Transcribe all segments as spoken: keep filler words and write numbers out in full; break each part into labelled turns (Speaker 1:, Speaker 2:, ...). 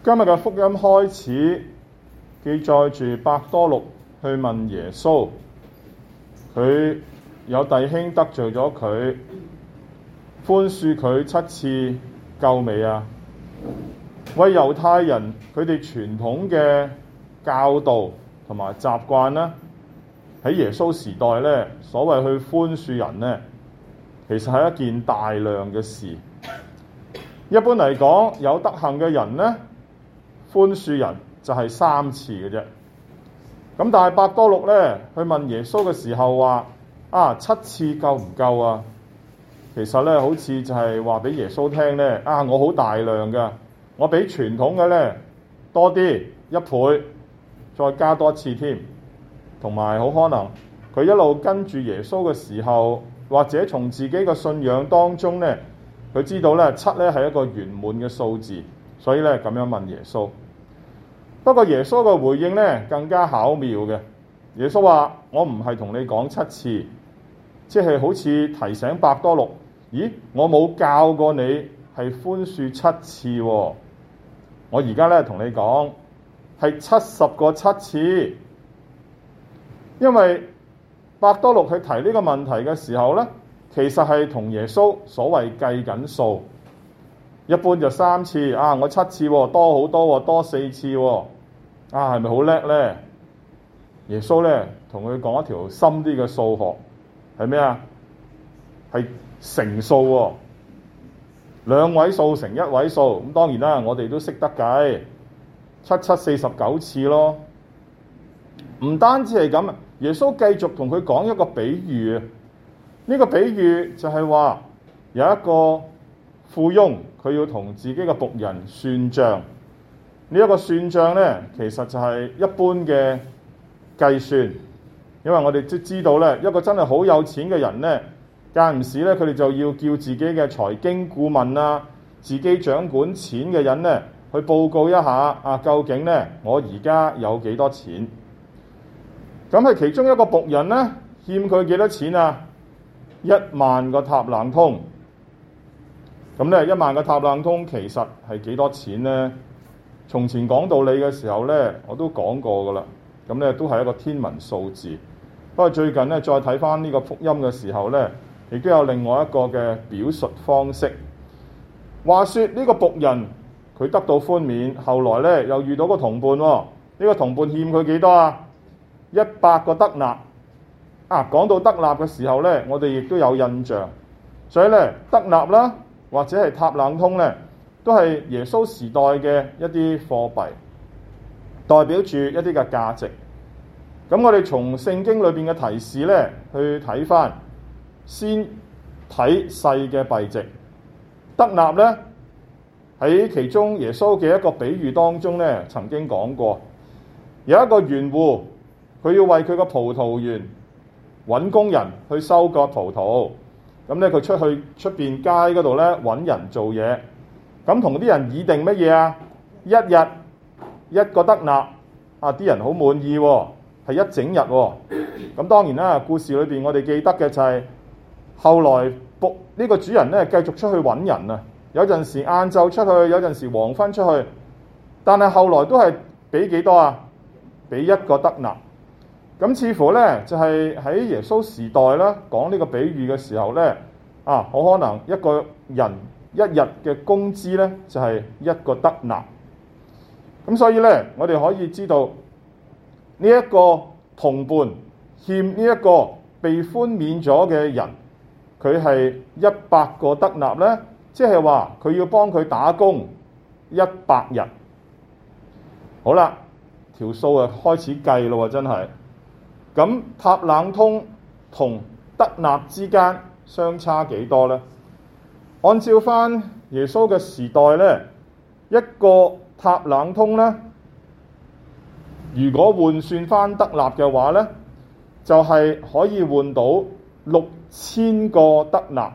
Speaker 1: 今日嘅福音開始記載住伯多祿去問耶穌，佢有弟兄得罪咗佢，寬恕佢七次夠未啊？為猶太人佢哋傳統嘅教導同埋習慣呢，喺耶穌時代呢，所謂去寬恕人呢，其實係一件大量嘅事。一般嚟講，有德行嘅人呢，寬恕人就係三次嘅啫。咁但係伯多祿呢，去問耶穌嘅時候話：啊，七次夠唔夠啊？其實呢，好似就係話俾耶穌聽呢：啊，我好大量㗎，我比傳統嘅呢多啲一倍，再加多一次添。同埋好可能佢一路跟住耶穌嘅時候，或者從自己嘅信仰當中呢，佢知道呢七呢係一個圓滿嘅數字，所以呢咁樣問耶穌。不過耶穌嘅回應呢更加巧妙嘅，耶穌話：我唔係同你講七次，即係好似提醒伯多祿，咦，我冇教過你係寬恕七次喎，我而家呢同你講係七十個七次。因為伯多祿去提呢個問題嘅時候呢，其實係同耶穌所謂計緊數，一般就三次啊，我七次喎，多好多喎，多四次喎，啊，係咪好叻呢？耶穌呢同佢講一條深啲嘅數學，係咩啊？係乘數喎，兩位數乘一位數，咁當然啦，我哋都識得計，七七四十九次咯。唔單止係咁，耶穌繼續同佢講一個比喻。呢個比喻就係話有一個富翁，佢要同自己嘅僕人算賬。呢一個算賬呢，其實就係一般嘅計算，因為我哋都知道呢，一個真係好有錢嘅人呢，間唔時呢，佢哋就要叫自己嘅財經顧問啊，自己掌管錢嘅人呢，去報告一下啊，究竟呢，我而家有幾多錢？咁係其中一個僕人呢，欠佢幾多錢啊？一萬個塔冷通。咁咧，一萬個塔冷通其實係幾多錢呢？從前講道理嘅時候呢，我都講過噶啦。咁咧都係一個天文數字。不過最近呢，再睇翻呢個福音嘅時候呢，亦都有另外一個嘅表述方式。話說呢個僕人佢得到寬免，後來呢又遇到個同伴喎。呢個同伴欠佢幾多啊？一百個德納啊！講到德納嘅時候呢，我哋亦都有印象，所以呢，德納啦，或者係塔冷通呢，都係耶穌時代嘅一啲貨幣，代表住一啲嘅價值。咁我哋從聖經裏邊嘅提示呢，去睇翻，先睇細嘅幣值。德納呢，喺其中耶穌嘅一個比喻當中呢，曾經講過，有一個園戶。佢要為佢個葡萄園揾工人去收割葡萄，咁咧佢出去出邊街嗰度咧揾人做嘢，咁同啲人議定乜嘢啊？一日一個德納，啊啲人好滿意喎，係一整日喎。咁當然啦，故事裏邊我哋記得嘅就係、是、後來僕呢個主人咧繼續出去揾人啊，有陣時晏晝出去，有陣時黃昏出去，但係後來都係俾幾多啊？俾一個德納。咁似乎咧就係、是、喺耶穌時代啦，講呢個比喻嘅時候咧，啊好可能一個人一日嘅工資咧就係、是、一個德納。咁所以咧，我哋可以知道呢一個同伴欠呢一個被寬免咗嘅人，佢係一百個德納咧，即係話佢要幫佢打工一百日。好啦，條數啊開始計咯喎，真係。咁塔冷通同德納之間相差幾多呢？按照翻耶穌嘅時代呢，一個塔冷通呢，如果換算翻德納嘅話呢，就係、是、可以換到六千個德納。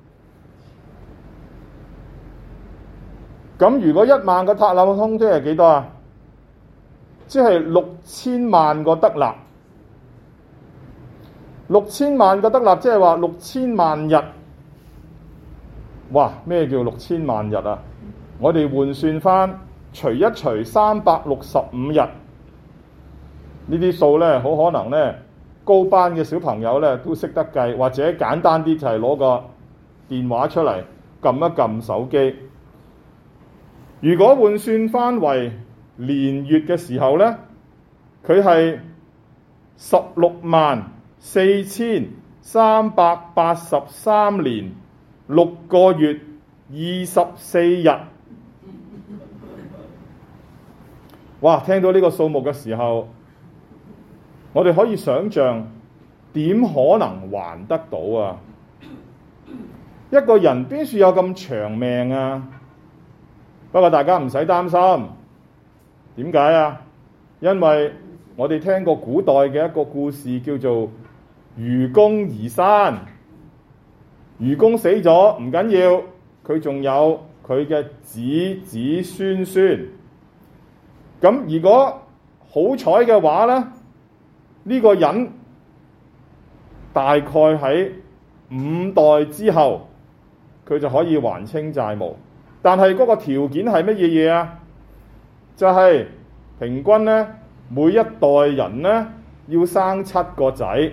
Speaker 1: 咁如果一萬個塔冷通即係幾多啊？即係六千萬個德納。六千萬個德納，即係話六千萬日。哇！咩叫六千萬日啊？我哋換算翻除一除三百六十五日，呢啲數咧好可能咧高班嘅小朋友咧都識得計，或者簡單啲就係攞個電話出嚟撳一撳手機。如果換算翻為年月嘅時候咧，佢係十六萬四千三百八十三年六個月二十四日。哇！聽到呢個數目嘅時候，我哋可以想像點可能還得到啊？一個人邊處有咁長命啊？不過大家唔使擔心，點解啊？因為我哋聽過古代嘅一個故事，叫做愚公移山。愚公死咗唔緊要，佢仲有佢嘅子子孫孫。咁如果好彩嘅話咧，呢個人大概喺五代之後，佢就可以還清債務。但係嗰個條件係乜嘢嘢啊？就係平均咧，每一代人咧要生七個仔，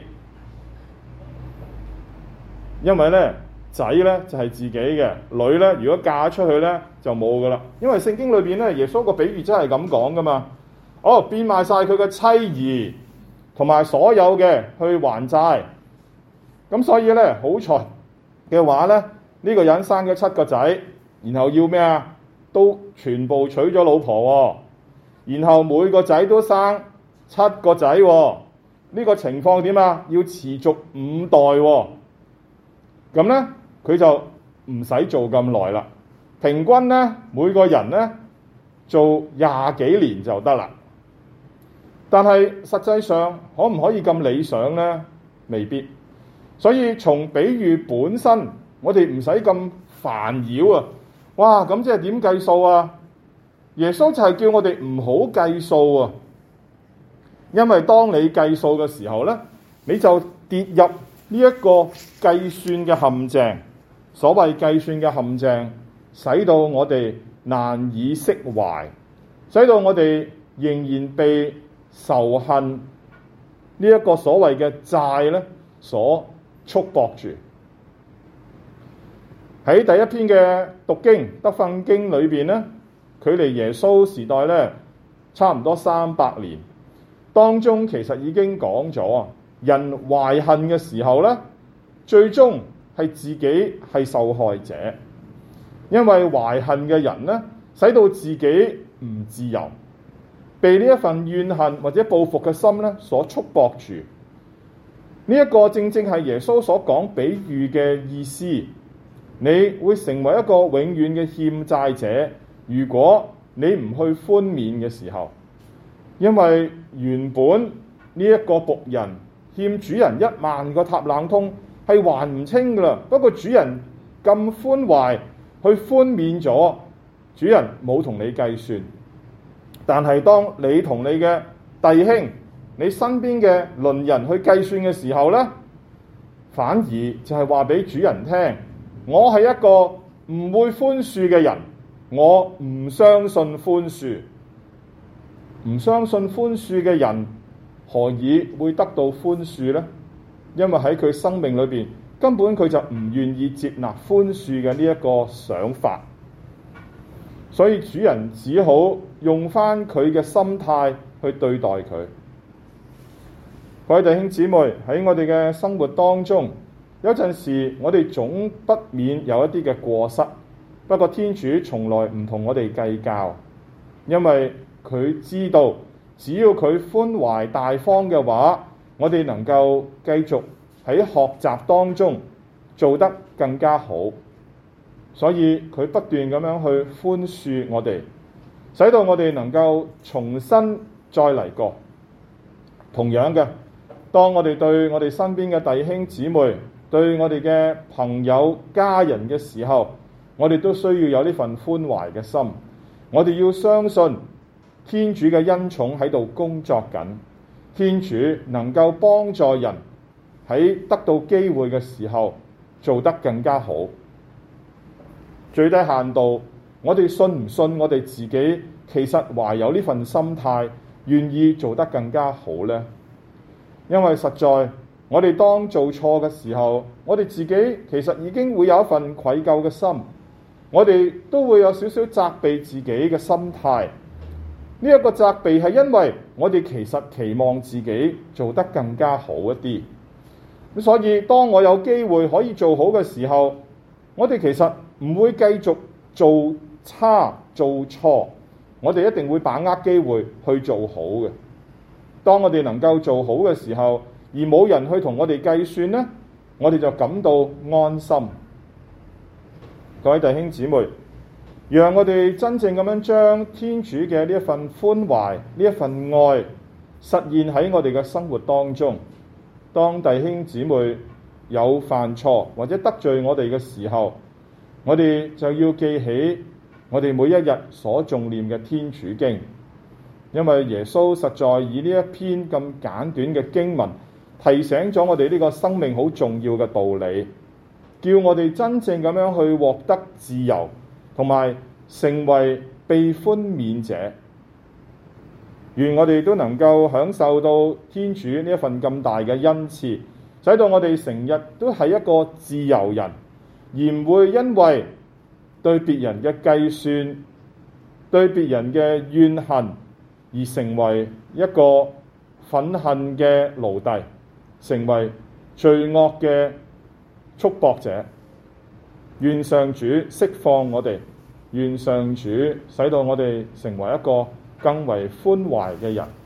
Speaker 1: 因為咧仔咧就係自己嘅，女咧如果嫁出去咧就冇噶啦。因為聖經裏邊咧，耶穌個比喻真係咁講噶嘛。哦，變賣晒佢嘅妻兒同埋所有嘅去還債。咁所以咧好彩嘅話咧，呢個人生咗七個仔，然後要咩啊？都全部娶咗老婆喎，然後每個仔都生七個仔喎。呢個情況點啊？要持續五代喎。咁咧佢就唔使做咁耐啦。平均咧每個人咧做廿幾年就得啦。但係實際上可唔可以咁理想呢？未必。所以從比喻本身，我哋唔使咁煩擾啊！哇，咁即係點計數啊？耶穌就係叫我哋唔好計數啊！因為當你計數嘅時候咧，你就跌入呢一個計算嘅陷阱。所謂計算嘅陷阱，使到我哋難以釋懷，使到我哋仍然被仇恨呢一個所謂嘅債咧所束縛住。喺第一篇嘅讀經德訓經裏邊咧，距離耶穌時代咧差唔多三百年，當中其實已經講咗啊，人懷恨嘅時候咧，最終係自己係受害者，因為懷恨嘅人咧，使到自己唔自由，被呢一份怨恨或者報復嘅心咧所束縛住。呢、這、一個正正係耶穌所講比喻嘅意思。你會成為一個永遠嘅欠債者，如果你唔去寬免嘅時候，因為原本呢一個僕人欠主人一萬個塔冷通係還唔清噶啦，不過主人咁寬懷去寬免咗，主人冇同你計算。但係當你同你嘅弟兄、你身邊嘅鄰人去計算嘅時候咧，反而就係話俾主人聽，我係一個唔會寬恕嘅人，我唔相信寬恕。唔相信寬恕嘅人，何以會得到寬恕呢？因為喺佢生命裏邊，根本佢就唔願意接納寬恕嘅呢一個想法，所以主人只好用翻佢嘅心態去對待佢。各位弟兄姊妹，喺我哋嘅生活當中，有陣時我哋總不免有一啲嘅過失，不過天主從來唔同我哋計較，因為佢知道只要佢寬懷大方嘅話，我哋能夠繼續喺學習當中做得更加好，所以佢不斷咁樣去寬恕我哋，使到我哋能夠重新再嚟過。同樣嘅，當我哋對我哋身邊嘅弟兄姊妹，對我哋嘅朋友家人嘅時候，我哋都需要有呢份寬懷嘅心。我哋要相信天主嘅恩寵喺度工作緊，天主能夠幫助人喺得到機會嘅時候做得更加好。最低限度， 我哋信唔信我哋自己其實懷有呢份心態，願意做得更加好呢？因為實在我哋當做錯嘅時候，我哋自己其實已經會有一份愧疚嘅心，我哋都會有少少責備自己嘅心態。呢一個責備係因為我哋其實期望自己做得更加好一啲。咁所以當我有機會可以做好嘅時候，我哋其實唔會繼續做差做錯，我哋一定會把握機會去做好嘅。當我哋能夠做好嘅時候，而冇人去同我哋計算呢，我哋就感到安心。各位弟兄姊妹，讓我哋真正咁樣將天主嘅呢一份寬懷、呢一份愛實現喺我哋嘅生活當中。當弟兄姊妹有犯錯或者得罪我哋嘅時候，我哋就要記起我哋每一日所誦念嘅天主經，因為耶穌實在以呢一篇咁簡短嘅經文提醒咗我哋呢個生命好重要嘅道理，叫我哋真正咁樣去獲得自由，同埋成為被寬免者。願我哋都能夠享受到天主呢一份咁大嘅恩賜，使到我哋成日都係一個自由人，而唔會因為對別人嘅計算、對別人嘅怨恨而成為一個憤恨嘅奴隸，成為罪惡嘅束縛者。願上主釋放我哋，願上主使到我哋成為一個更為寬懷嘅人。